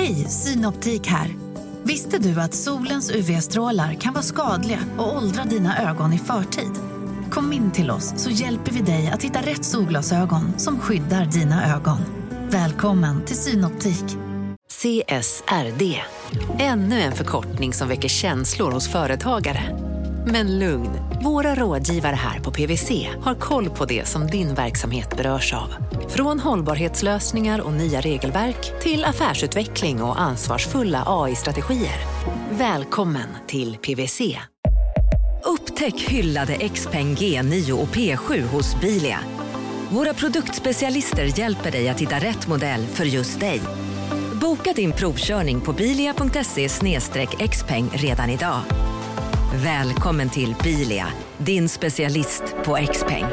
Hej, Synoptik här. Visste du att solens UV-strålar kan vara skadliga och åldra dina ögon i förtid? Kom in till oss så hjälper vi dig att hitta rätt solglasögon som skyddar dina ögon. Välkommen till Synoptik. CSRD. Ännu en förkortning som väcker känslor hos företagare. Men lugn, våra rådgivare här på PwC har koll på det som din verksamhet berörs av. Från hållbarhetslösningar och nya regelverk till affärsutveckling och ansvarsfulla AI-strategier. Välkommen till PwC. Upptäck hyllade XPeng G9 och P7 hos Bilia. Våra produktspecialister hjälper dig att hitta rätt modell för just dig. Boka din provkörning på bilia.se/xpeng redan idag. Välkommen till Bilia, din specialist på XPeng.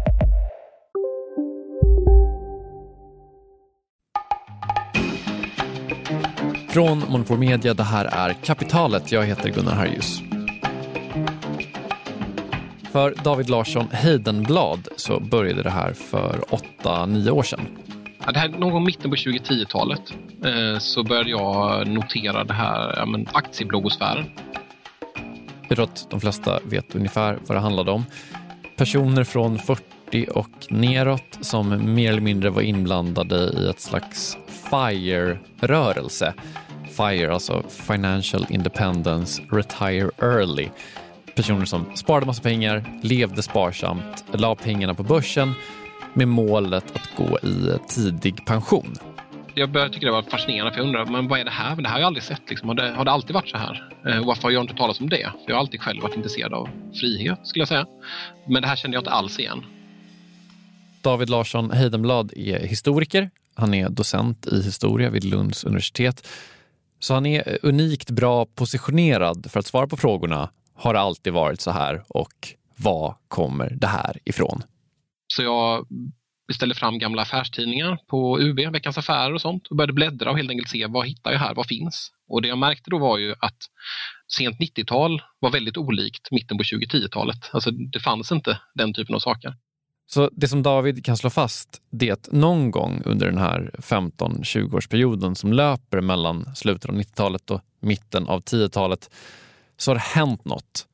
Från Monopol Media, det här är Kapitalet. Jag heter Gunnar Harjus. För David Larsson Heidenblad så började det här för 8-9 år sedan. Ja, det här någon gång mitten på 2010-talet så började jag notera det här aktieblogosfären. Jag tror att de flesta vet ungefär vad det handlade om. Personer från 40 och neråt som mer eller mindre var inblandade i ett slags FIRE-rörelse. FIRE, alltså Financial Independence Retire Early. Personer som sparade massa pengar, levde sparsamt, la pengarna på börsen med målet att gå i tidig pension. Jag började tycka det var fascinerande, för jag undrar, men vad är det här? Det här har jag aldrig sett. Liksom. Har det alltid varit så här? Varför har jag inte talat om det? För jag har alltid själv varit intresserad av frihet, skulle jag säga. Men det här kände jag inte alls igen. David Larsson Heidenblad är historiker. Han är docent i historia vid Lunds universitet. Så han är unikt bra positionerad för att svara på frågorna. Har det alltid varit så här? Och vad kommer det här ifrån? Så jag beställde fram gamla affärstidningar på UB, Veckans Affärer och sånt, och började bläddra och helt enkelt se vad hittar jag här, vad finns. Och det jag märkte då var ju att sent 90-tal var väldigt olikt mitten på 2010-talet. Alltså det fanns inte den typen av saker. Så det som David kan slå fast, det är att någon gång under den här 15-20-årsperioden som löper mellan slutet av 90-talet och mitten av 10-talet så har det hänt något.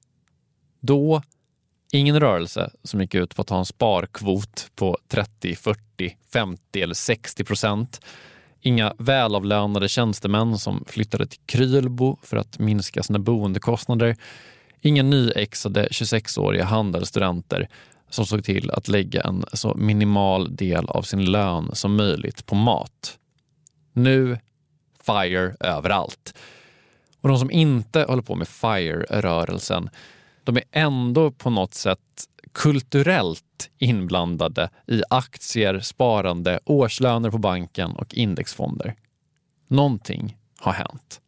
Då ingen rörelse som gick ut på att ha en sparkvot på 30, 40, 50 eller 60%. Inga välavlönade tjänstemän som flyttade till Krylbo för att minska sina boendekostnader. Inga nyexade 26-åriga handelsstudenter som såg till att lägga en så minimal del av sin lön som möjligt på mat. Nu FIRE överallt. Och de som inte håller på med FIRE-rörelsen, de är ändå på något sätt kulturellt inblandade i aktier, sparande, årslöner på banken och indexfonder. Någonting har hänt.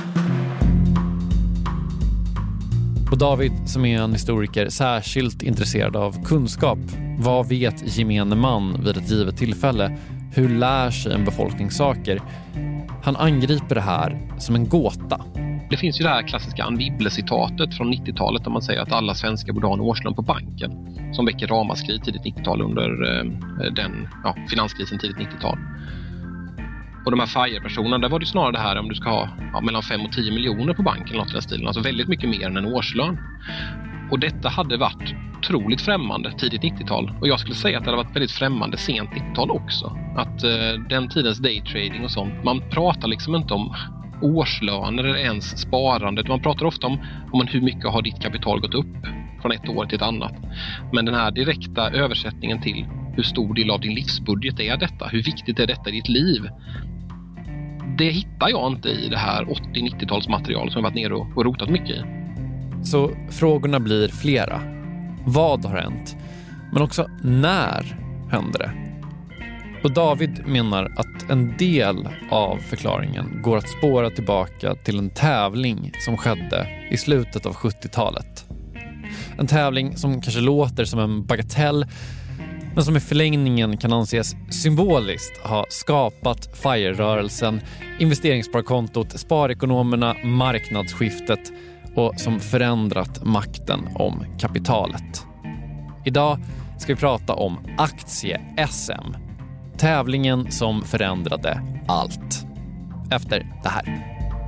Och David, som är en historiker särskilt intresserad av kunskap. Vad vet gemene man vid ett givet tillfälle? Hur lär sig en befolkning saker? Han angriper det här som en gåta. Det finns ju det här klassiska Anne Wibble-citatet från 90-talet där man säger att alla svenskar borde ha en årslön på banken, som väcker ramaskri tidigt 90-tal under finanskrisen tidigt 90-tal. Och de här FIRE-personerna, där var det snarare det här om du ska ha mellan 5 och 10 miljoner på banken eller något i den stilen. Alltså väldigt mycket mer än en årslön. Och detta hade varit otroligt främmande tidigt 90-tal. Och jag skulle säga att det hade varit väldigt främmande sent 90-tal också. Att den tidens daytrading och sånt, man pratar liksom inte om årslöner eller ens sparande. Man pratar ofta om hur mycket har ditt kapital gått upp från ett år till ett annat. Men den här direkta översättningen till hur stor del av din livsbudget är detta, hur viktigt är detta i ditt liv, det hittar jag inte i det här 80-90-talsmaterial som jag varit nere och rotat mycket i. Så frågorna blir flera. Vad har hänt? Men också när hände det? Och David menar att en del av förklaringen går att spåra tillbaka till en tävling som skedde i slutet av 70-talet. En tävling som kanske låter som en bagatell, men som i förlängningen kan anses symboliskt ha skapat FIRE-rörelsen, investeringssparkontot, sparekonomerna, marknadsskiftet och som förändrat makten om kapitalet. Idag ska vi prata om aktie-SM. Tävlingen som förändrade allt. efter det här.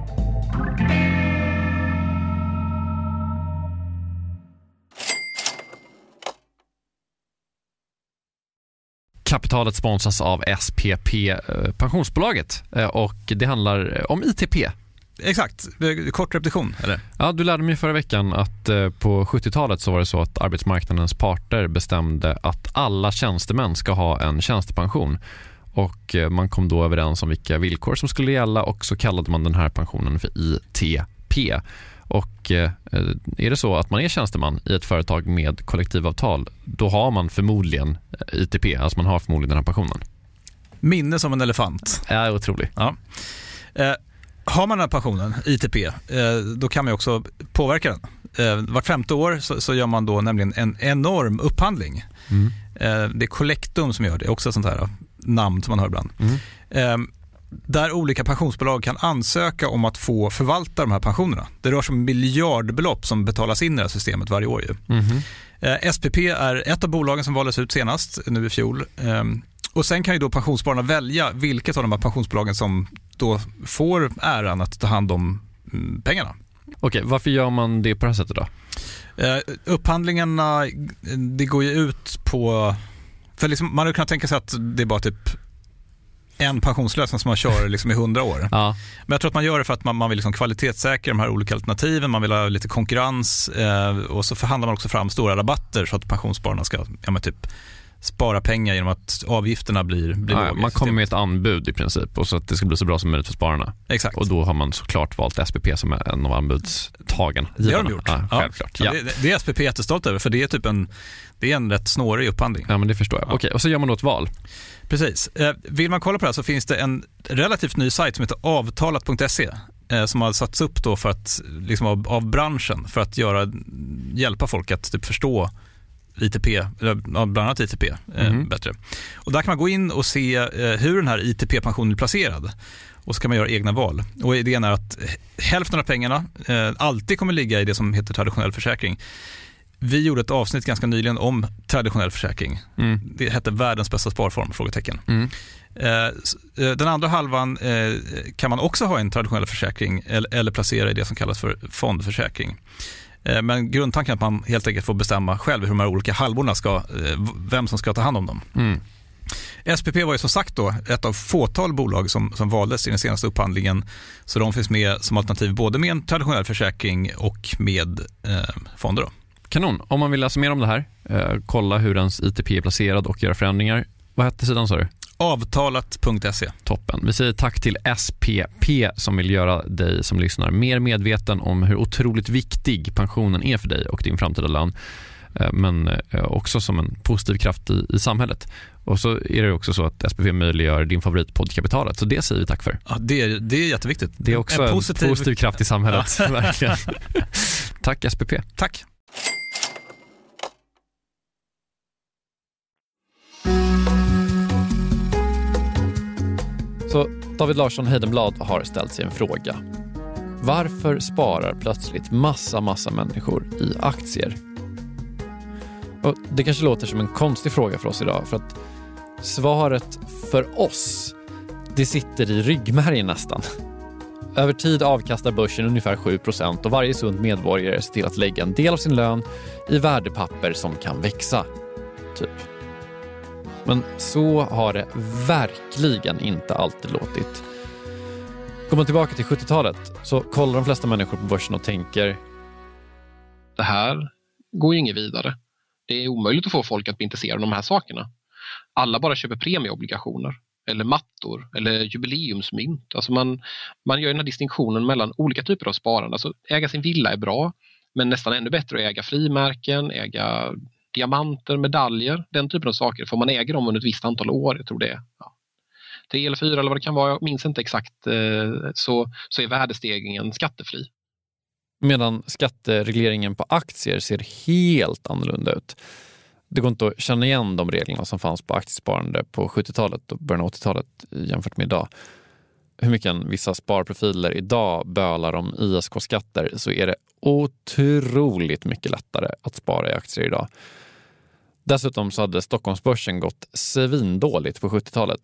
Kapitalet sponsras av SPP, pensionsbolaget, och det handlar om ITP. Exakt, kort repetition, eller? Ja, du lärde mig förra veckan att på 70-talet så var det så att arbetsmarknadens parter bestämde att alla tjänstemän ska ha en tjänstepension. Och man kom då överens om vilka villkor som skulle gälla, och så kallade man den här pensionen för ITP. Och är det så att man är tjänsteman i ett företag med kollektivavtal, då har man förmodligen ITP, alltså man har förmodligen den här pensionen. Minne som en elefant. Ja, otroligt. Ja. Har man den här pensionen, ITP, då kan man också påverka den. Vart 5:e år så gör man då nämligen en enorm upphandling. Det är Collectum som gör det, också sånt här namn som man hör ibland. Där olika pensionsbolag kan ansöka om att få förvalta de här pensionerna. Det rör sig om miljardbelopp som betalas in i det här systemet varje år. SPP är ett av bolagen som valdes ut senast, nu i fjol. Och sen kan ju då pensionsspararna välja vilket av de här pensionsbolagen som då får äran att ta hand om pengarna. Okej, varför gör man det på det här sättet då? Upphandlingarna, det går ju ut på... För liksom, man hade kunnat tänka sig att det är bara typ en pensionslösning som man kör liksom i 100 år. Ja. Men jag tror att man gör det för att man vill liksom kvalitetssäkra de här olika alternativen. Man vill ha lite konkurrens, och så förhandlar man också fram stora rabatter så att pensionsspararna ska typ spara pengar genom att avgifterna blir låga. Man kommer med ett anbud i princip, och så att det ska bli så bra som möjligt för spararna. Exakt. Och då har man såklart valt SPP som är en av anbudstagarna. Det har de gjort. Ja, självklart. Ja. Det är SPP jättestolt över, för det är typ en rätt snårig upphandling. Ja, men det förstår jag. Okej, och så gör man då ett val. Precis. Vill man kolla på det här så finns det en relativt ny sajt som heter avtalat.se, som har satts upp då för att liksom av branschen, för att hjälpa folk att typ förstå ITP, eller bland annat ITP bättre. Och där kan man gå in och se hur den här ITP-pensionen är placerad, och så kan man göra egna val. Och idén är att hälften av pengarna alltid kommer ligga i det som heter traditionell försäkring. Vi gjorde ett avsnitt ganska nyligen om traditionell försäkring. Det hette världens bästa sparform, frågetecken. Den andra halvan kan man också ha en traditionell försäkring eller placera i det som kallas för fondförsäkring. Men grundtanken är att man helt enkelt får bestämma själv hur de här olika halvorna vem som ska ta hand om dem. SPP var ju som sagt då ett av fåtal bolag som valdes i den senaste upphandlingen, så de finns med som alternativ både med en traditionell försäkring och med fonder då. Kanon. Om man vill läsa mer om det här, kolla hur ens ITP är placerad och göra förändringar. Vad hette sidan, sa du? Avtalat.se. Toppen. Vi säger tack till SPP som vill göra dig som lyssnar mer medveten om hur otroligt viktig pensionen är för dig och din framtida lön. Men också som en positiv kraft i samhället. Och så är det också så att SPP möjliggör din favoritpodd Kapitalet. Så det säger vi tack för. Ja, det är jätteviktigt. Det är också en positiv kraft i samhället. Verkligen. Tack SPP. Tack. Så David Larsson Heidenblad har ställt sig en fråga. Varför sparar plötsligt massa människor i aktier? Och det kanske låter som en konstig fråga för oss idag, för att svaret för oss, det sitter i ryggmärgen nästan. Över tid avkastar börsen ungefär 7% och varje sund medborgare ser till att lägga en del av sin lön i värdepapper som kan växa, typ. Men så har det verkligen inte alltid låtit. Går man tillbaka till 70-talet så kollar de flesta människor på börsen och tänker: det här går ju inget vidare. Det är omöjligt att få folk att bli intresserade av de här sakerna. Alla bara köper premieobligationer eller mattor eller jubileumsmynt. Alltså man gör den här distinktionen mellan olika typer av sparande. Alltså äga sin villa är bra, men nästan ännu bättre att äga frimärken, äga diamanter, medaljer, den typen av saker. Får man äga dem under ett visst antal år, jag tror det är 3 eller 4 eller vad det kan vara, jag minns inte exakt, så är värdestegringen skattefri. Medan skatteregleringen på aktier ser helt annorlunda ut. Det går inte att känna igen de reglerna som fanns på aktiesparande på 70-talet och början av 80-talet jämfört med idag. Hur mycket vissa sparprofiler idag bölar om ISK-skatter, så är det otroligt mycket lättare att spara i aktier idag. Dessutom så hade Stockholmsbörsen gått svindåligt på 70-talet.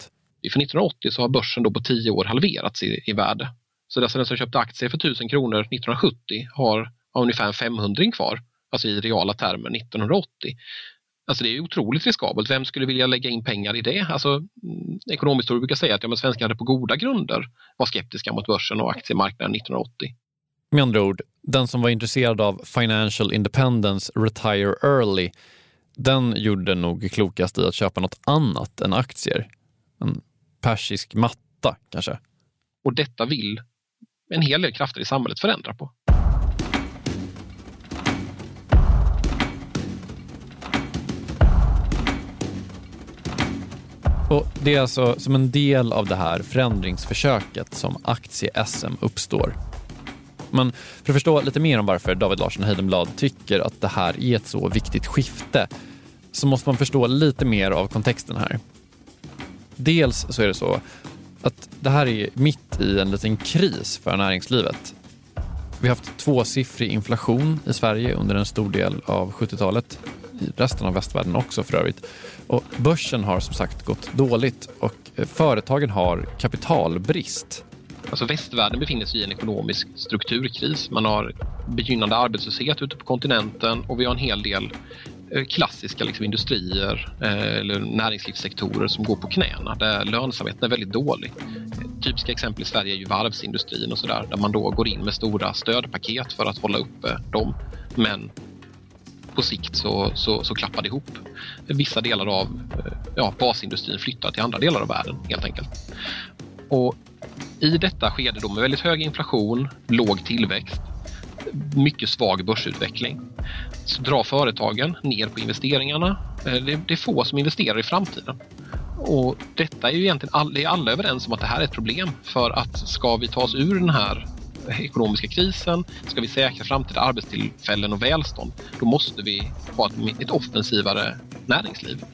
För 1980 så har börsen då på 10 år halverats i värde. Så den som köpte aktier för 1000 kronor 1970 har ungefär en 500 kvar, alltså i reala termer 1980. Alltså det är otroligt riskabelt. Vem skulle vilja lägga in pengar i det? Alltså ekonomiskt brukar säga att svenskar hade på goda grunder var skeptiska mot börsen och aktiemarknaden 1980. Med andra ord, den som var intresserad av financial independence, retire early, den gjorde nog klokast i att köpa något annat än aktier. En persisk matta kanske. Och detta vill en hel del krafter i samhället förändra på. Och det är alltså som en del av det här förändringsförsöket som aktie-SM uppstår. Men för att förstå lite mer om varför David Larsson Heidenblad tycker att det här är ett så viktigt skifte så måste man förstå lite mer av kontexten här. Dels så är det så att det här är mitt i en liten kris för näringslivet. Vi har haft 2-siffrig inflation i Sverige under en stor del av 70-talet. I resten av västvärlden också för övrigt. Och börsen har som sagt gått dåligt och företagen har kapitalbrist. Alltså västvärlden befinner sig i en ekonomisk strukturkris. Man har begynnande arbetslöshet ute på kontinenten och vi har en hel del klassiska industrier eller näringslivssektorer som går på knäna där lönsamheten är väldigt dålig. Typiska exempel i Sverige är ju varvsindustrin och sådär där man då går in med stora stödpaket för att hålla uppe dem. Men på sikt så klappar det ihop. Vissa delar av basindustrin flyttar till andra delar av världen helt enkelt. Och i detta skede då med väldigt hög inflation, låg tillväxt, mycket svag börsutveckling så drar företagen ner på investeringarna. Det är få som investerar i framtiden. Och detta är ju egentligen är alla överens om att det här är ett problem för att ska vi ta oss ur den här ekonomiska krisen, ska vi säkra framtida arbetstillfällen och välstånd, då måste vi ha ett offensivare näringsliv.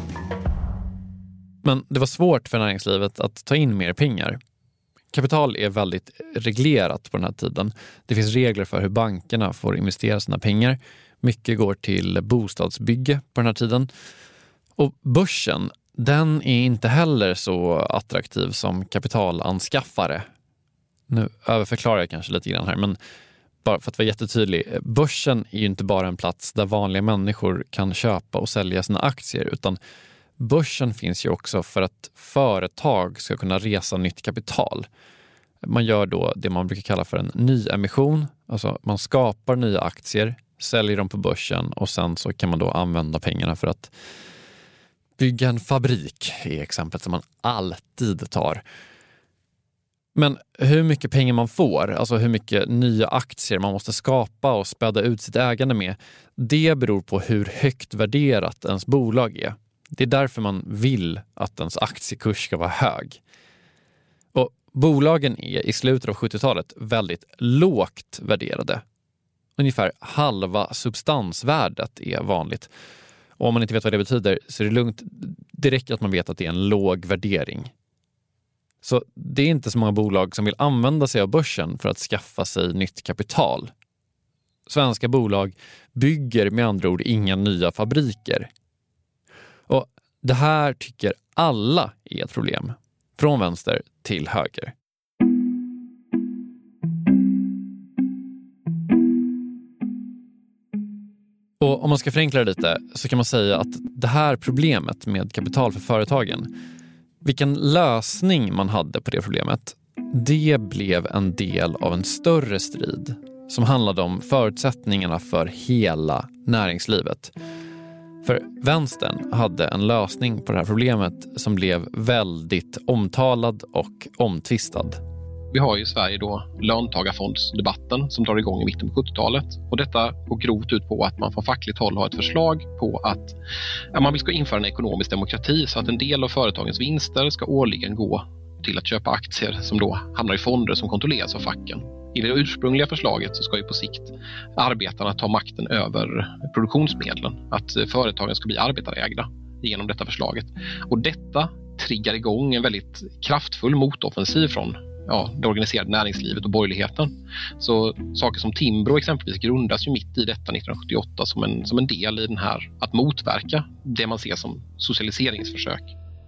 Men det var svårt för näringslivet att ta in mer pengar. Kapital är väldigt reglerat på den här tiden. Det finns regler för hur bankerna får investera sina pengar. Mycket går till bostadsbygge på den här tiden. Och börsen, den är inte heller så attraktiv som kapitalanskaffare. Nu överförklarar jag kanske lite grann här, men bara för att vara jättetydlig. Börsen är ju inte bara en plats där vanliga människor kan köpa och sälja sina aktier, utan börsen finns ju också för att företag ska kunna resa nytt kapital. Man gör då det man brukar kalla för en nyemission. Alltså man skapar nya aktier, säljer dem på börsen och sen så kan man då använda pengarna för att bygga en fabrik, är exemplet som man alltid tar. Men hur mycket pengar man får, alltså hur mycket nya aktier man måste skapa och späda ut sitt ägande med, det beror på hur högt värderat ens bolag är. Det är därför man vill att ens aktiekurs ska vara hög. Och bolagen är i slutet av 70-talet väldigt lågt värderade. Ungefär halva substansvärdet är vanligt. Och om man inte vet vad det betyder så är det lugnt. Det räcker att man vet att det är en låg värdering. Så det är inte så många bolag som vill använda sig av börsen för att skaffa sig nytt kapital. Svenska bolag bygger med andra ord inga nya fabriker. Och det här tycker alla är ett problem. Från vänster till höger. Och om man ska förenkla det lite så kan man säga att det här problemet med kapital för företagen, vilken lösning man hade på det problemet, det blev en del av en större strid som handlade om förutsättningarna för hela näringslivet. För vänstern hade en lösning på det här problemet som blev väldigt omtalad och omtvistad. Vi har i Sverige då löntagarfondsdebatten som drar igång i mitten på 70-talet. Och detta går grovt ut på att man från fackligt håll har ett förslag på att man vill ska införa en ekonomisk demokrati så att en del av företagens vinster ska årligen gå till att köpa aktier som då hamnar i fonder som kontrolleras av facken. I det ursprungliga förslaget så ska ju på sikt arbetarna ta makten över produktionsmedlen. Att företagen ska bli arbetarägda genom detta förslaget. Och detta triggar igång en väldigt kraftfull motoffensiv från det organiserade näringslivet och borgerligheten. Så saker som Timbro exempelvis grundas ju mitt i detta 1978 som en del i den här att motverka det man ser som socialiseringsförsök.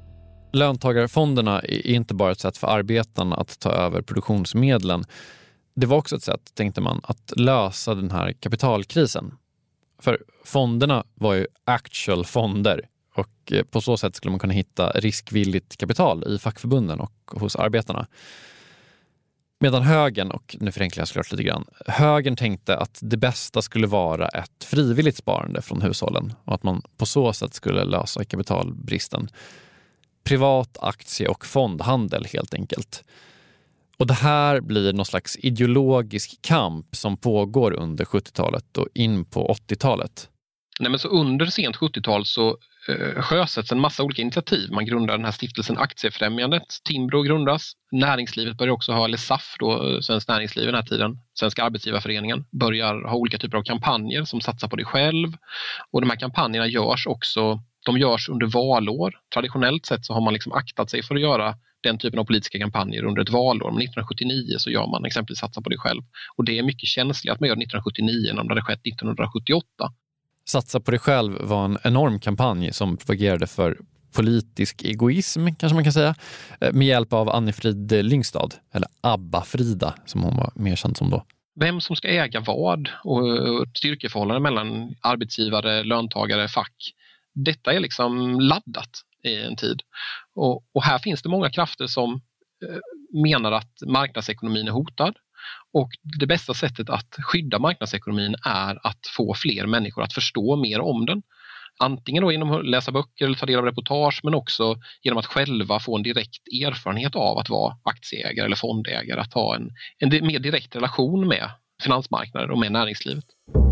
Löntagarfonderna är inte bara ett sätt för arbetarna att ta över produktionsmedlen. Det var också ett sätt, tänkte man, att lösa den här kapitalkrisen. För fonderna var ju actual fonder och på så sätt skulle man kunna hitta riskvilligt kapital i fackförbunden och hos arbetarna. Medan högern, och nu förenklar jag såklart lite grann, högern tänkte att det bästa skulle vara ett frivilligt sparande från hushållen och att man på så sätt skulle lösa kapitalbristen. Privat aktie- och fondhandel helt enkelt. Och det här blir någon slags ideologisk kamp som pågår under 70-talet och in på 80-talet. Nej, men så under sent 70-tal så sjösätts en massa olika initiativ. Man grundar den här stiftelsen Aktiefrämjandet. Timbro grundas. Näringslivet börjar också ha, eller SAF då, Svenskt Näringsliv i den här tiden, Svenska Arbetsgivarföreningen, börjar ha olika typer av kampanjer som satsar på dig själv. Och de här kampanjerna görs under valår. Traditionellt sett så har man liksom aktat sig för att göra den typen av politiska kampanjer under ett valår. Men 1979 så gör man exempelvis satsa på dig själv. Och det är mycket känsligt att man gör 1979 än om det hade skett 1978. Satsa på dig själv var en enorm kampanj som propagerade för politisk egoism, kanske man kan säga, med hjälp av Anne-Frid Lyngstad, eller Abba-Frida som hon var mer känd som då. Vem som ska äga vad och styrkeförhållanden mellan arbetsgivare, löntagare, fack. Detta är liksom laddat i en tid. Och här finns det många krafter som menar att marknadsekonomin är hotad. Och det bästa sättet att skydda marknadsekonomin är att få fler människor att förstå mer om den. Antingen då genom att läsa böcker eller ta del av reportage, men också genom att själva få en direkt erfarenhet av att vara aktieägare eller fondägare. Att ha en mer direkt relation med finansmarknader och med näringslivet.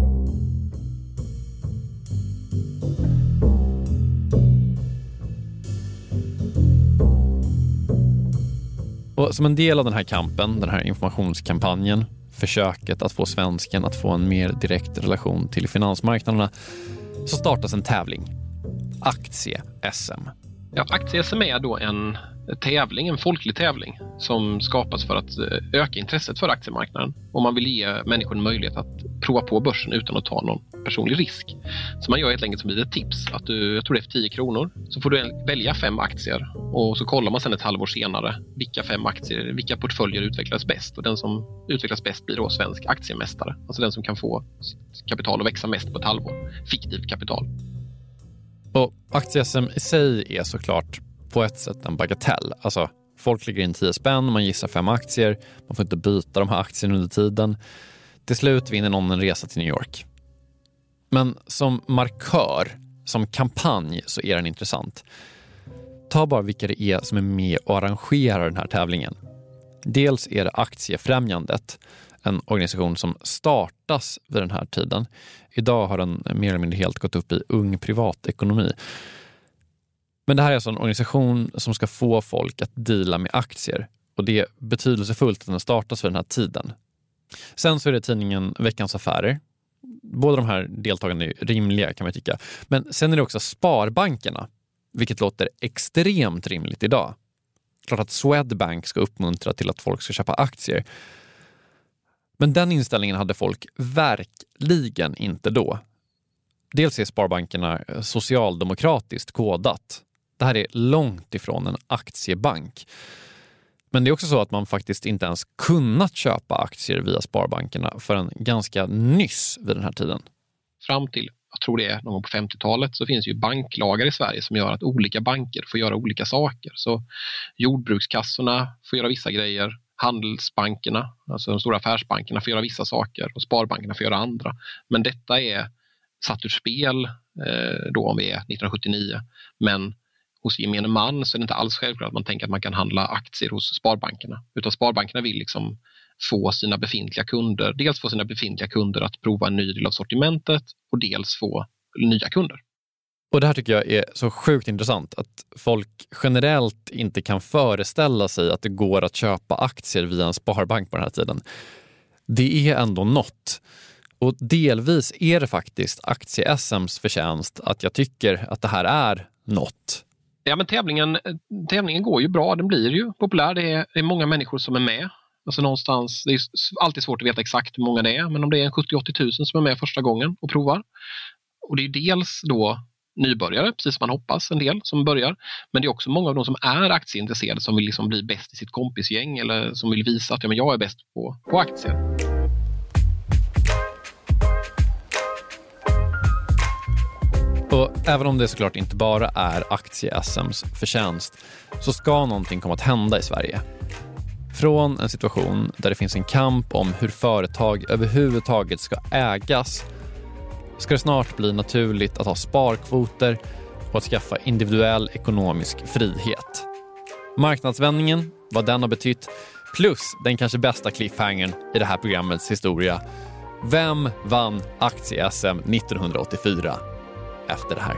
Och som en del av den här kampen, den här informationskampanjen, försöket att få svensken att få en mer direkt relation till finansmarknaderna, så startas en tävling. Aktie-SM. Ja, Aktie-SM är då en folklig tävling som skapas för att öka intresset för aktiemarknaden. Och man vill ge människor en möjlighet att prova på börsen utan att ta någon personlig risk. Så man gör helt enkelt som ett tips att jag tror det är för 10 kronor, så får du välja 5 aktier och så kollar man sedan ett halvår senare vilka portföljer utvecklas bäst, och den som utvecklas bäst blir då svensk aktiemästare. Alltså den som kan få sitt kapital att växa mest på ett halvår. Fiktivt kapital. Och aktie-SM i sig är såklart på ett sätt en bagatell. Alltså folk lägger in 10 spänn, man gissar 5 aktier, man får inte byta de här aktierna under tiden. Till slut vinner någon en resa till New York. Men som markör, som kampanj, så är den intressant. Ta bara vilka det är som är med och arrangerar den här tävlingen. Dels är det Aktiefrämjandet, en organisation som startas vid den här tiden. Idag har den mer eller mindre helt gått upp i ung privatekonomi. Men det här är alltså en organisation som ska få folk att deala med aktier. Och det är betydelsefullt att den startas vid den här tiden. Sen så är det tidningen Veckans Affärer. Båda de här deltagarna är rimliga, kan man tycka. Men sen är det också sparbankerna, vilket låter extremt rimligt idag. Klart att Swedbank ska uppmuntra till att folk ska köpa aktier. Men den inställningen hade folk verkligen inte då. Dels är sparbankerna socialdemokratiskt kodat. Det här är långt ifrån en aktiebank. Men det är också så att man faktiskt inte ens kunnat köpa aktier via sparbankerna förrän ganska nyss vid den här tiden. Fram till, jag tror det är någon gång på 50-talet, så finns ju banklagar i Sverige som gör att olika banker får göra olika saker. Så jordbrukskassorna får göra vissa grejer, handelsbankerna, alltså de stora affärsbankerna, får göra vissa saker och sparbankerna får göra andra. Men detta är satt ur spel då om vi är 1979. Men hos gemene man så är det inte alls självklart att man tänker att man kan handla aktier hos sparbankerna. Utan sparbankerna vill liksom få sina befintliga kunder, dels få sina befintliga kunder att prova en ny del av sortimentet och dels få nya kunder. Och det här tycker jag är så sjukt intressant, att folk generellt inte kan föreställa sig att det går att köpa aktier via en sparbank på den här tiden. Det är ändå något. Och delvis är det faktiskt Aktie-SMs förtjänst att jag tycker att det här är något. Ja, men tävlingen går ju bra, den blir ju populär, det är många människor som är med. Alltså någonstans, det är alltid svårt att veta exakt hur många det är, men om det är 70-80 000 som är med första gången och provar. Och det är dels då nybörjare, precis som man hoppas, en del som börjar. Men det är också många av de som är aktieintresserade som vill liksom bli bäst i sitt kompisgäng eller som vill visa att jag är bäst på aktier. Och även om det såklart inte bara är aktie-SMs förtjänst så ska någonting komma att hända i Sverige. Från en situation där det finns en kamp om hur företag överhuvudtaget ska ägas ska det snart bli naturligt att ha sparkvoter och att skaffa individuell ekonomisk frihet. Marknadsvändningen, vad den har betytt, plus den kanske bästa cliffhangern i det här programmets historia. Vem vann aktie-SM 1984 efter det här?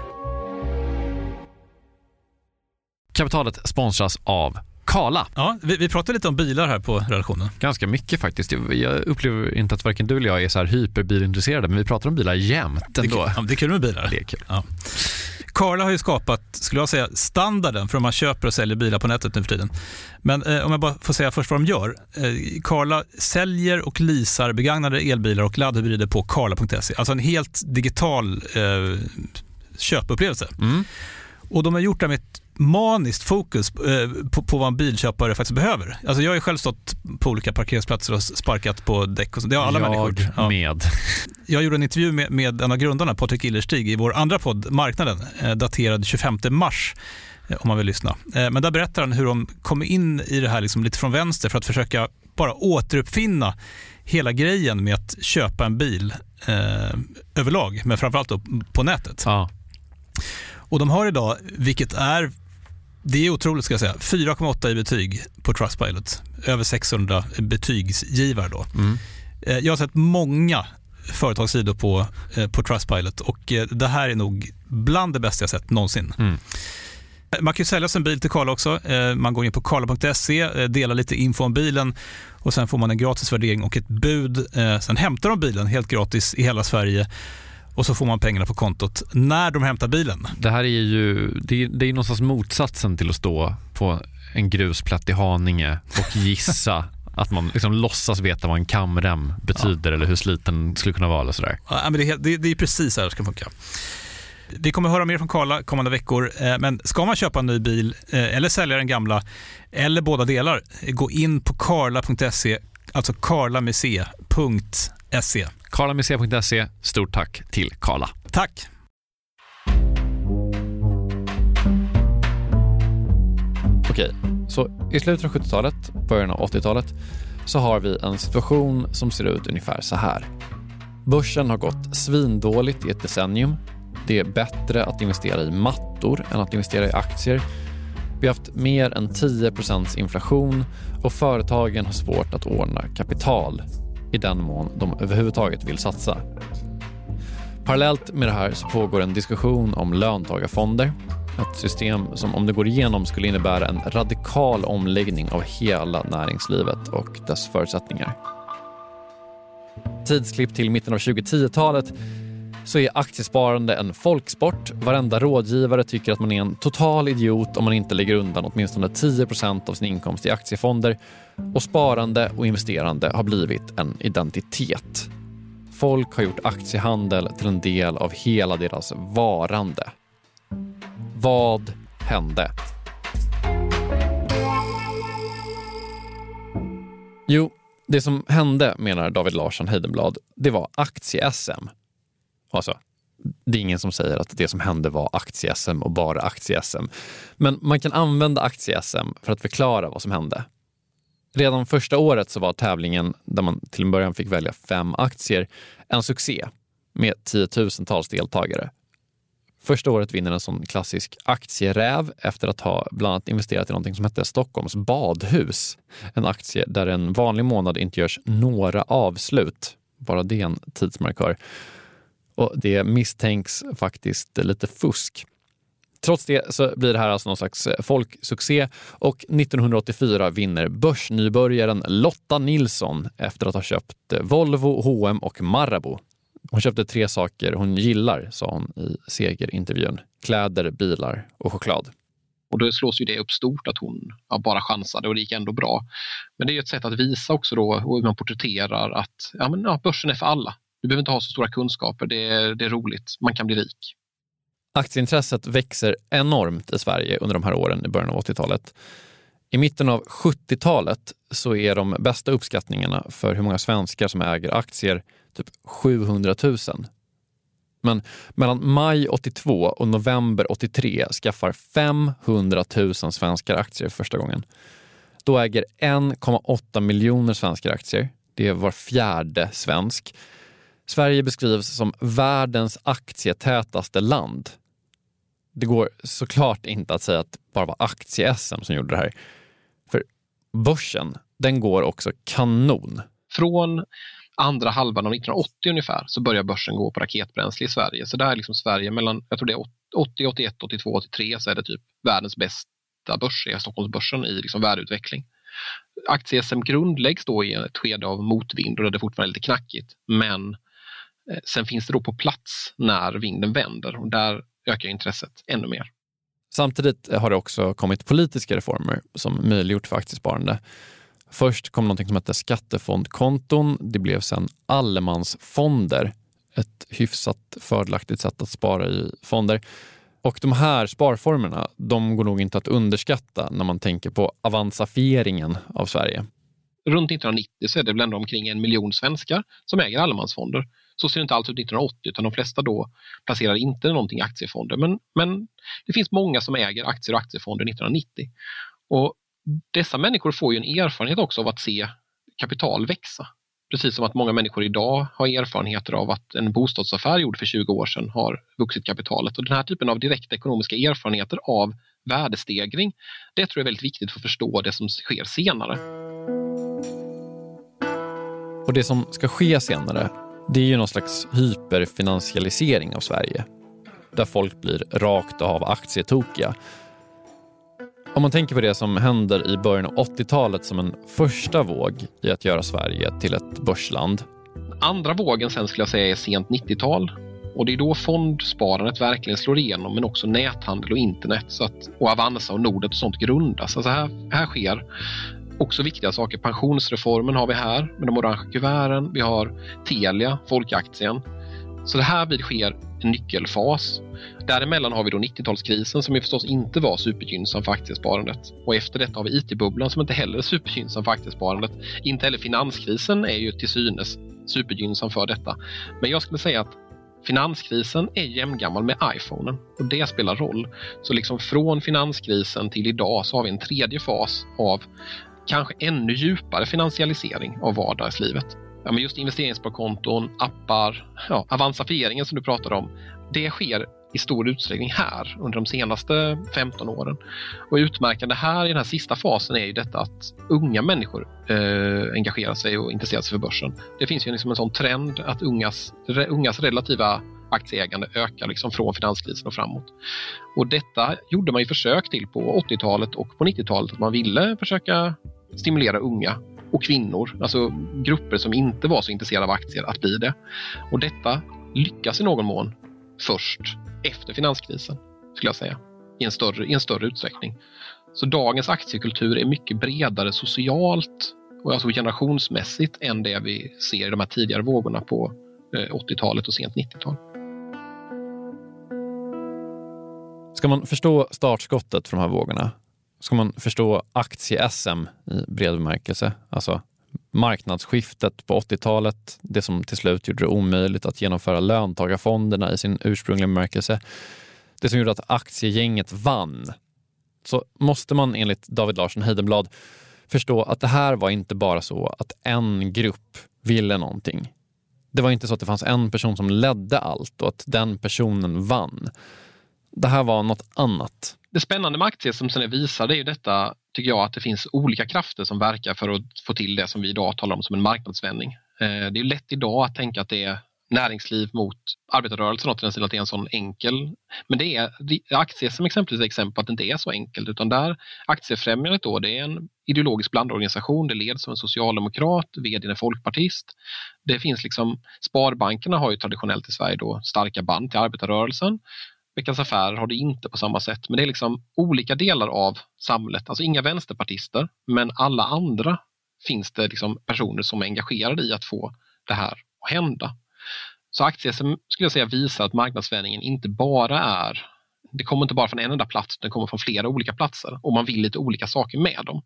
Kapitalet sponsras av Carla. Ja, vi pratade lite om bilar här på redaktionen. Ganska mycket faktiskt. Jag upplever inte att varken du eller jag är så här hyperbilintresserade, men vi pratar om bilar jämt ändå. Det är kul med bilar. Det är kul. Ja. Carla har ju skapat, skulle jag säga, standarden för hur man köper och säljer bilar på nätet nu för tiden. Men om jag bara får säga först vad de gör. Carla säljer och leasar begagnade elbilar och laddhybrider på carla.se. Alltså en helt digital köpupplevelse. Mm. Och de har gjort det med ett maniskt fokus på vad en bilköpare faktiskt behöver. Alltså jag har ju själv stått på olika parkeringsplatser och sparkat på däck och så. Det har alla människor. Ja. Med. Jag gjorde en intervju med en av grundarna, Patrik Illerstig, i vår andra podd, Marknaden, daterad 25 mars, om man vill lyssna. Men där berättar han hur de kom in i det här liksom lite från vänster för att försöka bara återuppfinna hela grejen med att köpa en bil överlag, men framförallt då på nätet. Ja. Och de har idag, det är otroligt ska jag säga, 4,8 i betyg på Trustpilot. Över 600 betygsgivare då. Mm. Jag har sett många företagssidor på Trustpilot och det här är nog bland det bästa jag sett någonsin. Mm. Man kan ju sälja sin bil till Carla också. Man går in på carla.se, delar lite info om bilen och sen får man en gratis värdering och ett bud. Sen hämtar de bilen helt gratis i hela Sverige. Och så får man pengarna på kontot när de hämtar bilen. Det här är ju det är någonstans motsatsen till att stå på en grusplätt i Haninge och gissa att man liksom låtsas veta vad en kamrem betyder eller hur sliten skulle kunna vara eller sådär. Ja, men det är precis så här det ska funka. Vi kommer höra mer från Carla kommande veckor, men ska man köpa en ny bil eller sälja den gamla eller båda delar, gå in på carla.se, alltså carlamec.se. carlamec.se, stort tack till Carla. Tack! Okej, så i slutet av 70-talet, början av 80-talet så har vi en situation som ser ut ungefär så här. Börsen har gått svindåligt i ett decennium. Det är bättre att investera i mattor än att investera i aktier. Vi har haft mer än 10% inflation och företagen har svårt att ordna kapital i den mån de överhuvudtaget vill satsa. Parallellt med det här så pågår en diskussion om löntagarfonder. Ett system som om det går igenom skulle innebära en radikal omläggning av hela näringslivet och dess förutsättningar. Tidsklipp till mitten av 2010-talet så är aktiesparande en folksport. Varenda rådgivare tycker att man är en total idiot om man inte lägger undan åtminstone 10% av sin inkomst i aktiefonder. Och sparande och investerande har blivit en identitet. Folk har gjort aktiehandel till en del av hela deras varande. Vad hände? Jo, det som hände, menar David Larsson Heidenblad, det var aktie-SM. Alltså, det är ingen som säger att det som hände var aktie-SM och bara aktie-SM. Men man kan använda aktie-SM för att förklara vad som hände. Redan första året så var tävlingen, där man till en början fick välja 5 aktier, en succé med 10-tusentals deltagare. Första året vinner en sån klassisk aktieräv efter att ha bland annat investerat i någonting som heter Stockholms badhus. En aktie där en vanlig månad inte görs några avslut. Bara det är en tidsmarkör. Och det misstänks faktiskt lite fusk. Trots det så blir det här alltså någon slags folksuccé och 1984 vinner börsnybörjaren Lotta Nilsson efter att ha köpt Volvo, H&M och Marabou. Hon köpte 3 saker hon gillar, sa hon i segerintervjun. Kläder, bilar och choklad. Och då slås ju det upp stort att hon bara chansade och det gick ändå bra. Men det är ju ett sätt att visa också då hur man porträtterar att börsen är för alla. Du behöver inte ha så stora kunskaper, det är roligt, man kan bli rik. Aktieintresset växer enormt i Sverige under de här åren i början av 80-talet. I mitten av 70-talet så är de bästa uppskattningarna för hur många svenskar som äger aktier typ 700 000. Men mellan maj 82 och november 83 skaffar 500 000 svenskar aktier för första gången. Då äger 1,8 miljoner svenskar aktier. Det är var fjärde svensk. Sverige beskrivs som världens aktietätaste land. Det går såklart inte att säga att det bara var aktie-SM som gjorde det här. För börsen, den går också kanon. Från andra halvan av 1980 ungefär så börjar börsen gå på raketbränsle i Sverige. Så där är liksom Sverige mellan, jag tror det är 80, 81, 82, 83 så är det typ världens bästa börs, är Stockholmsbörsen i liksom värdeutveckling. Aktie-SM grundläggs då i ett skede av motvind och det är fortfarande lite knackigt. Men sen finns det då på plats när vinden vänder och där ökar intresset ännu mer. Samtidigt har det också kommit politiska reformer som möjliggjort för aktiesparande. Först kom något som hette skattefondkonton. Det blev sedan allemansfonder. Ett hyfsat fördelaktigt sätt att spara i fonder. Och de här sparformerna, de går nog inte att underskatta när man tänker på avansafieringen av Sverige. Runt 1990 så är det väl ändå omkring 1 miljon svenskar som äger allemansfonder. Så ser det inte alls ut 1980 utan de flesta då placerar inte någonting i aktiefonder. Men det finns många som äger aktier och aktiefonder 1990. Och dessa människor får ju en erfarenhet också av att se kapital växa. Precis som att många människor idag har erfarenheter av att en bostadsaffär gjord för 20 år sedan har vuxit kapitalet. Och den här typen av direkta ekonomiska erfarenheter av värdestegring, det tror jag är väldigt viktigt för att förstå det som sker senare. Och det som ska ske senare, det är ju någon slags hyperfinansialisering av Sverige. Där folk blir rakt av aktietokiga. Om man tänker på det som händer i början av 80-talet som en första våg i att göra Sverige till ett börsland. Andra vågen sen skulle jag säga är sent 90-tal. Och det är då fondsparandet verkligen slår igenom men också näthandel och internet och Avanza och Nordnet och sånt grundas. Alltså här sker också viktiga saker. Pensionsreformen har vi här med de orange kuverten. Vi har Telia, folkaktien. Så det här sker en nyckelfas. Däremellan har vi då 90-talskrisen som ju förstås inte var supergynnsam för aktiesparandet. Och efter detta har vi IT-bubblan som inte heller är supergynnsam för aktiesparandet. Inte heller finanskrisen är ju till synes supergynnsam för detta. Men jag skulle säga att finanskrisen är jämngammal med iPhonen och det spelar roll. Så liksom från finanskrisen till idag så har vi en tredje fas av kanske ännu djupare finansialisering av vardagslivet. Ja, men just investeringssparkonton, appar, avansafieringen som du pratade om, det sker i stor utsträckning här under de senaste 15 åren. Och utmärkande här i den här sista fasen är ju detta att unga människor engagerar sig och intresserar sig för börsen. Det finns ju liksom en sån trend att ungas relativa aktieägande ökar liksom från finanskrisen och framåt. Och detta gjorde man ju försök till på 80-talet och på 90-talet att man ville försöka stimulera unga och kvinnor, alltså grupper som inte var så intresserade av aktier att bli det. Och detta lyckas i någon mån först efter finanskrisen, skulle jag säga, i en större utsträckning. Så dagens aktiekultur är mycket bredare socialt och alltså generationsmässigt än det vi ser i de här tidigare vågorna på 80-talet och sent 90-tal. Ska man förstå startskottet för de här vågorna? Ska man förstå aktie-SM i bred bemärkelse? Alltså marknadsskiftet på 80-talet, det som till slut gjorde det omöjligt att genomföra löntagarfonderna i sin ursprungliga bemärkelse. Det som gjorde att aktiegänget vann. Så måste man enligt David Larsson Heidenblad förstå att det här var inte bara så att en grupp ville någonting. Det var inte så att det fanns en person som ledde allt och att den personen vann. Det här var något annat. Det spännande med aktier som sen visar det är ju detta, tycker jag, att det finns olika krafter som verkar för att få till det som vi idag talar om som en marknadsvändning. Det är ju lätt idag att tänka att det är näringsliv mot arbetarrörelsen och att det är en sån enkel. Men det är aktier som exempelvis exempel på att det inte är så enkelt, utan där Aktiefrämjandet då, det är en ideologisk blandorganisation, det leds som en socialdemokrat, vd är folkpartist. Det finns liksom, sparbankerna har ju traditionellt i Sverige då starka band till arbetarrörelsen. Veckans Affärer har det inte på samma sätt, men det är liksom olika delar av samhället, alltså inga vänsterpartister, men alla andra finns det liksom personer som är engagerade i att få det här att hända. Så aktie-SM skulle jag säga visar att marknadsvändningen inte bara är, det kommer inte bara från en enda plats, den kommer från flera olika platser och man vill lite olika saker med dem.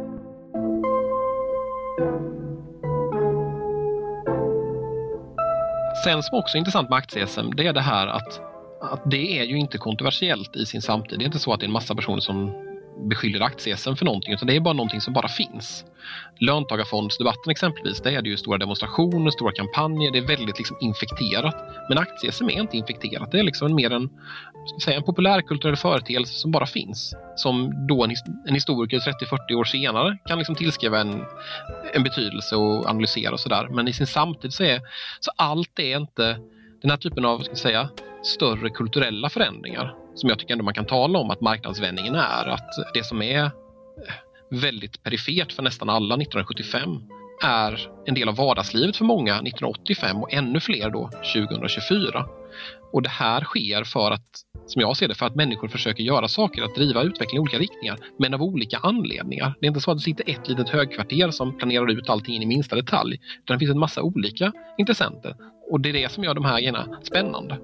Sen som också är intressant med aktie-SM, det är det här att det är ju inte kontroversiellt i sin samtid. Det är inte så att det är en massa personer som beskyller aktie-SM för någonting, utan det är bara någonting som bara finns. Löntagarfondsdebatten exempelvis, där är det ju stora demonstrationer, stora kampanjer, det är väldigt liksom infekterat. Men aktie-SM är inte infekterat, det är liksom mer en populärkulturell företeelse som bara finns. Som då en historiker 30-40 år senare kan liksom tillskriva en betydelse och analysera och sådär. Men i sin samtid så allt är inte den här typen av större kulturella förändringar som jag tycker ändå man kan tala om att marknadsvändningen är. Att det som är väldigt perifert för nästan alla 1975 är en del av vardagslivet för många 1985 och ännu fler då 2024. Och det här sker för att, som jag ser det, för att människor försöker göra saker, att driva utveckling i olika riktningar, men av olika anledningar. Det är inte så att det sitter ett litet högkvarter som planerar ut allting i minsta detalj, utan det finns en massa olika intressenter. Och det är det som gör de här grejerna spännande.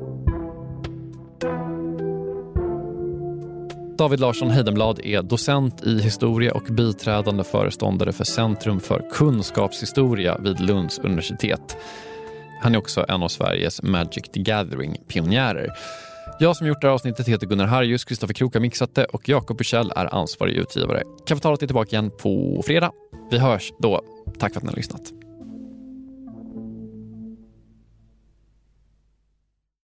David Larsson Heidenblad är docent i historia och biträdande föreståndare för Centrum för kunskapshistoria vid Lunds universitet. Han är också en av Sveriges Magic the Gathering-pionjärer. Jag som gjort det här avsnittet heter Gunnar Harjus, Kristoffer Kroka mixade och Jakob Bursell är ansvarig utgivare. Kapitalet är tillbaka igen på fredag. Vi hörs då. Tack för att ni har lyssnat.